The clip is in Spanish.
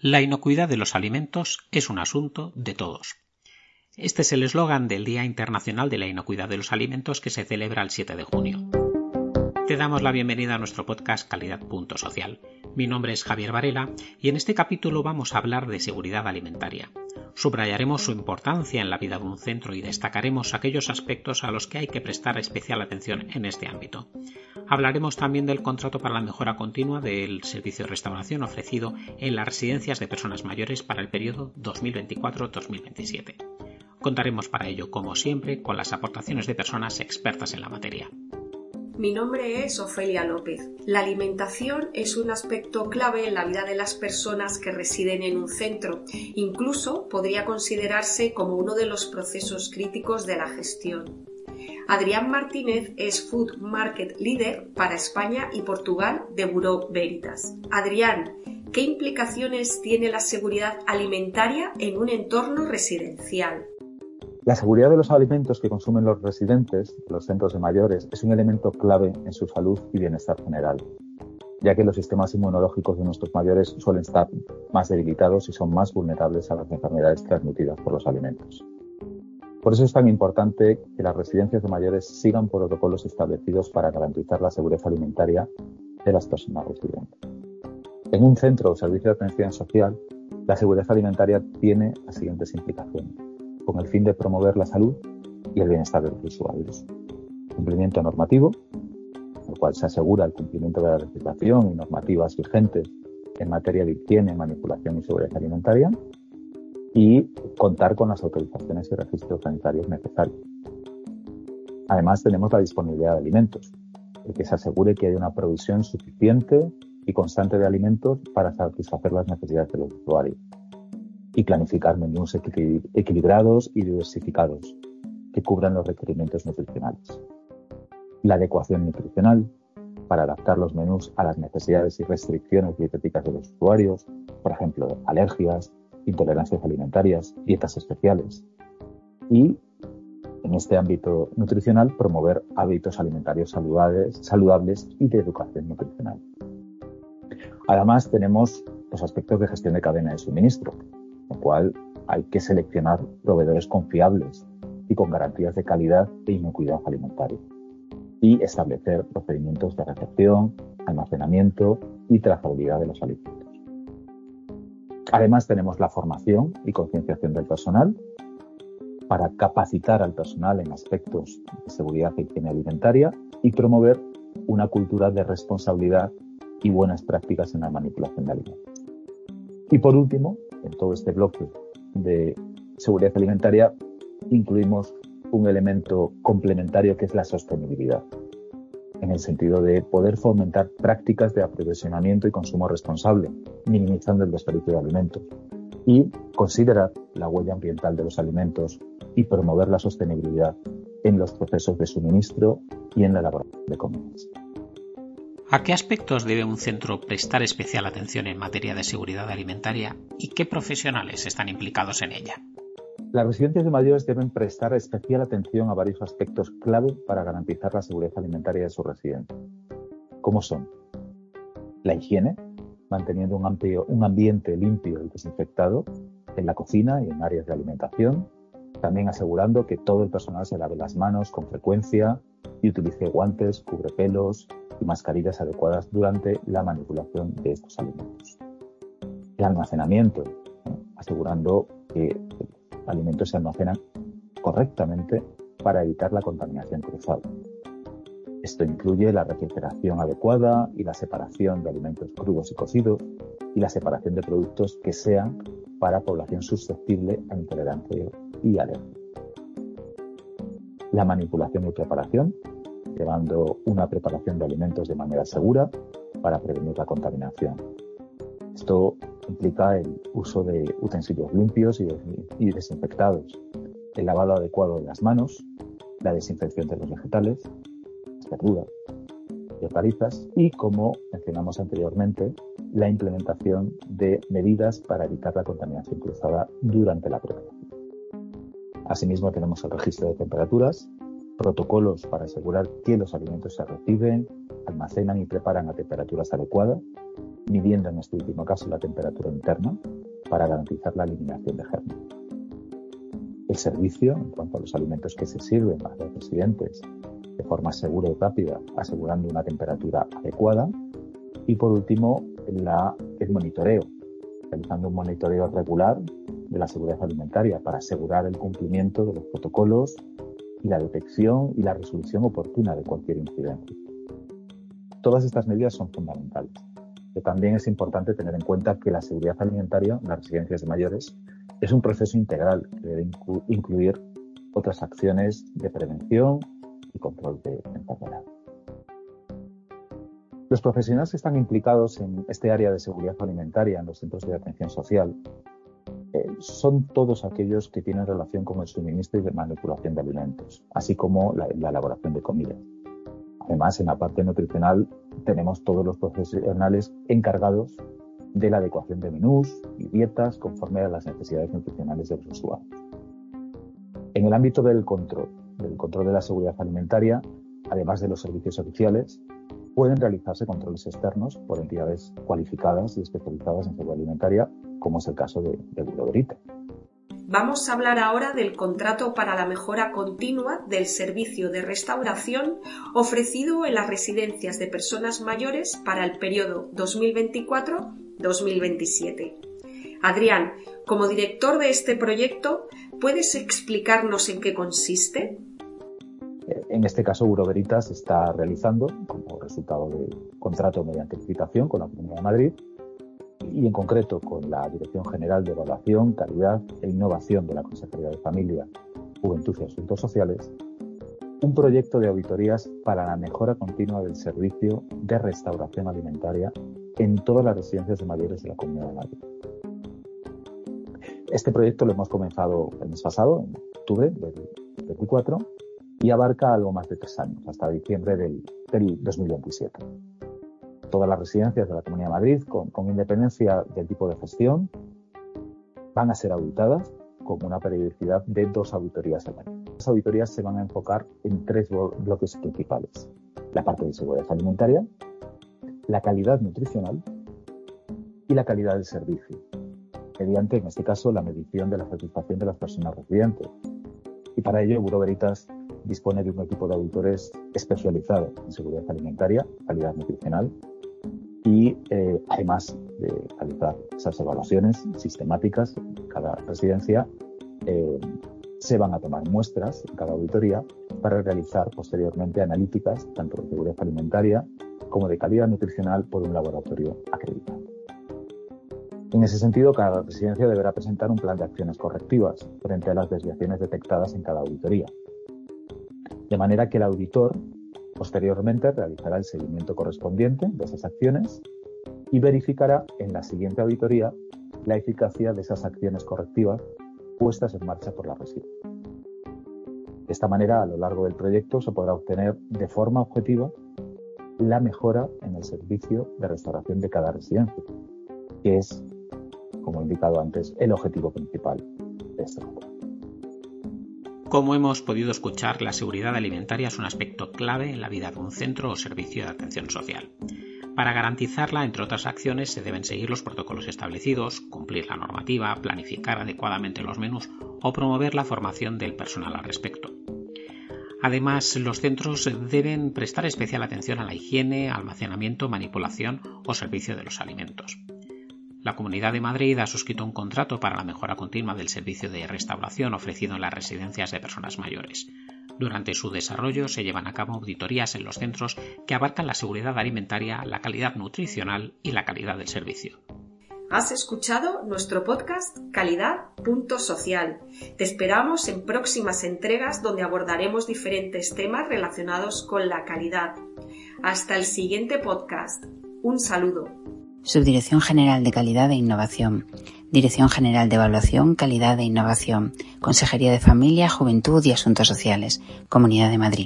La inocuidad de los alimentos es un asunto de todos. Este es el eslogan del Día Internacional de la Inocuidad de los Alimentos que se celebra el 7 de junio. Te damos la bienvenida a nuestro podcast Calidad.social. Mi nombre es Javier Varela y en este capítulo vamos a hablar de seguridad alimentaria. Subrayaremos su importancia en la vida de un centro y destacaremos aquellos aspectos a los que hay que prestar especial atención en este ámbito. Hablaremos también del contrato para la mejora continua del servicio de restauración ofrecido en las residencias de personas mayores para el periodo 2024-2027. Contaremos para ello, como siempre, con las aportaciones de personas expertas en la materia. Mi nombre es Ofelia López. La alimentación es un aspecto clave en la vida de las personas que residen en un centro. Incluso podría considerarse como uno de los procesos críticos de la gestión. Adrián Martínez es Food Market Leader para España y Portugal de Bureau Veritas. Adrián, ¿qué implicaciones tiene la seguridad alimentaria en un entorno residencial? La seguridad de los alimentos que consumen los residentes de los centros de mayores es un elemento clave en su salud y bienestar general, ya que los sistemas inmunológicos de nuestros mayores suelen estar más debilitados y son más vulnerables a las enfermedades transmitidas por los alimentos. Por eso es tan importante que las residencias de mayores sigan protocolos establecidos para garantizar la seguridad alimentaria de las personas residentes. En un centro o servicio de atención social, la seguridad alimentaria tiene las siguientes implicaciones, con el fin de promover la salud y el bienestar de los usuarios. Cumplimiento normativo, en el cual se asegura el cumplimiento de la legislación y normativas vigentes en materia de higiene, manipulación y seguridad alimentaria, y contar con las autorizaciones y registros sanitarios necesarios. Además, tenemos la disponibilidad de alimentos, el que se asegure que hay una provisión suficiente y constante de alimentos para satisfacer las necesidades de los usuarios, y planificar menús equilibrados y diversificados que cubran los requerimientos nutricionales. La adecuación nutricional para adaptar los menús a las necesidades y restricciones dietéticas de los usuarios, por ejemplo, alergias, intolerancias alimentarias, dietas especiales. Y, en este ámbito nutricional, promover hábitos alimentarios saludables y de educación nutricional. Además, tenemos los aspectos de gestión de cadena de suministro, con lo cual hay que seleccionar proveedores confiables y con garantías de calidad e inocuidad alimentaria, y establecer procedimientos de recepción, almacenamiento y trazabilidad de los alimentos. Además, tenemos la formación y concienciación del personal para capacitar al personal en aspectos de seguridad e higiene alimentaria y promover una cultura de responsabilidad y buenas prácticas en la manipulación de alimentos. Y por último, en todo este bloque de seguridad alimentaria, incluimos un elemento complementario que es la sostenibilidad, en el sentido de poder fomentar prácticas de aprovisionamiento y consumo responsable, minimizando el desperdicio de alimentos, y considerar la huella ambiental de los alimentos y promover la sostenibilidad en los procesos de suministro y en la elaboración de comidas. ¿A qué aspectos debe un centro prestar especial atención en materia de seguridad alimentaria y qué profesionales están implicados en ella? Las residencias de mayores deben prestar especial atención a varios aspectos clave para garantizar la seguridad alimentaria de sus residentes, como son la higiene, manteniendo un ambiente limpio y desinfectado en la cocina y en áreas de alimentación, también asegurando que todo el personal se lave las manos con frecuencia y utilice guantes, cubrepelos y mascarillas adecuadas durante la manipulación de estos alimentos. El almacenamiento, asegurando que los alimentos se almacenan correctamente para evitar la contaminación cruzada. Esto incluye la refrigeración adecuada y la separación de alimentos crudos y cocidos y la separación de productos que sean para población susceptible a intolerancia y alergia. La manipulación y preparación, llevando una preparación de alimentos de manera segura para prevenir la contaminación. Esto implica el uso de utensilios limpios y desinfectados, el lavado adecuado de las manos, la desinfección de los vegetales, las verduras y hortalizas y, como mencionamos anteriormente, la implementación de medidas para evitar la contaminación cruzada durante la preparación. Asimismo, tenemos el registro de temperaturas, protocolos para asegurar que los alimentos se reciben, almacenan y preparan a temperaturas adecuadas, midiendo en este último caso la temperatura interna para garantizar la eliminación de gérmenes. El servicio, en cuanto a los alimentos que se sirven a los residentes de forma segura y rápida, asegurando una temperatura adecuada. Y por último, el monitoreo, realizando un monitoreo regular de la seguridad alimentaria para asegurar el cumplimiento de los protocolos y la detección y la resolución oportuna de cualquier incidente. Todas estas medidas son fundamentales. Pero también es importante tener en cuenta que la seguridad alimentaria en las residencias de mayores es un proceso integral que debe incluir otras acciones de prevención y control de enfermedad. Los profesionales que están implicados en este área de seguridad alimentaria en los centros de atención social son todos aquellos que tienen relación con el suministro y la manipulación de alimentos, así como la elaboración de comida. Además, en la parte nutricional tenemos todos los profesionales encargados de la adecuación de menús y dietas conforme a las necesidades nutricionales de los usuarios. En el ámbito del control de la seguridad alimentaria, además de los servicios oficiales, pueden realizarse controles externos por entidades cualificadas y especializadas en seguridad alimentaria, como es el caso de Bureau Veritas. Vamos a hablar ahora del contrato para la mejora continua del servicio de restauración ofrecido en las residencias de personas mayores para el periodo 2024-2027. Adrián, como director de este proyecto, ¿puedes explicarnos en qué consiste? En este caso, Bureau Veritas está realizando, como resultado del contrato mediante licitación con la Comunidad de Madrid, y en concreto con la Dirección General de Evaluación, Calidad e Innovación de la Consejería de Familia, Juventud y Asuntos Sociales, un proyecto de auditorías para la mejora continua del servicio de restauración alimentaria en todas las residencias de mayores de la Comunidad de Madrid. Este proyecto lo hemos comenzado el mes pasado, en octubre del 2024, y abarca algo más de 3 años, hasta diciembre del 2027. Todas las residencias de la Comunidad de Madrid, con independencia del tipo de gestión, van a ser auditadas con una periodicidad de 2 auditorías al año. Las auditorías se van a enfocar en 3 bloques principales: la parte de seguridad alimentaria, la calidad nutricional y la calidad del servicio, mediante, en este caso, la medición de la satisfacción de las personas residentes. Y para ello, Bureau Veritas dispone de un equipo de auditores especializado en seguridad alimentaria, calidad nutricional, y además de realizar esas evaluaciones sistemáticas en cada residencia, se van a tomar muestras en cada auditoría para realizar posteriormente analíticas tanto de seguridad alimentaria como de calidad nutricional por un laboratorio acreditado. En ese sentido, cada residencia deberá presentar un plan de acciones correctivas frente a las desviaciones detectadas en cada auditoría, de manera que el auditor posteriormente realizará el seguimiento correspondiente de esas acciones y verificará en la siguiente auditoría la eficacia de esas acciones correctivas puestas en marcha por la residencia. De esta manera, a lo largo del proyecto se podrá obtener de forma objetiva la mejora en el servicio de restauración de cada residencia, que es, como he indicado antes, el objetivo principal de este programa. Como hemos podido escuchar, la seguridad alimentaria es un aspecto clave en la vida de un centro o servicio de atención social. Para garantizarla, entre otras acciones, se deben seguir los protocolos establecidos, cumplir la normativa, planificar adecuadamente los menús o promover la formación del personal al respecto. Además, los centros deben prestar especial atención a la higiene, almacenamiento, manipulación o servicio de los alimentos. La Comunidad de Madrid ha suscrito un contrato para la mejora continua del servicio de restauración ofrecido en las residencias de personas mayores. Durante su desarrollo se llevan a cabo auditorías en los centros que abarcan la seguridad alimentaria, la calidad nutricional y la calidad del servicio. Has escuchado nuestro podcast Calidad.social. Te esperamos en próximas entregas donde abordaremos diferentes temas relacionados con la calidad. Hasta el siguiente podcast. Un saludo. Subdirección General de Calidad e Innovación, Dirección General de Evaluación, Calidad e Innovación, Consejería de Familia, Juventud y Asuntos Sociales, Comunidad de Madrid.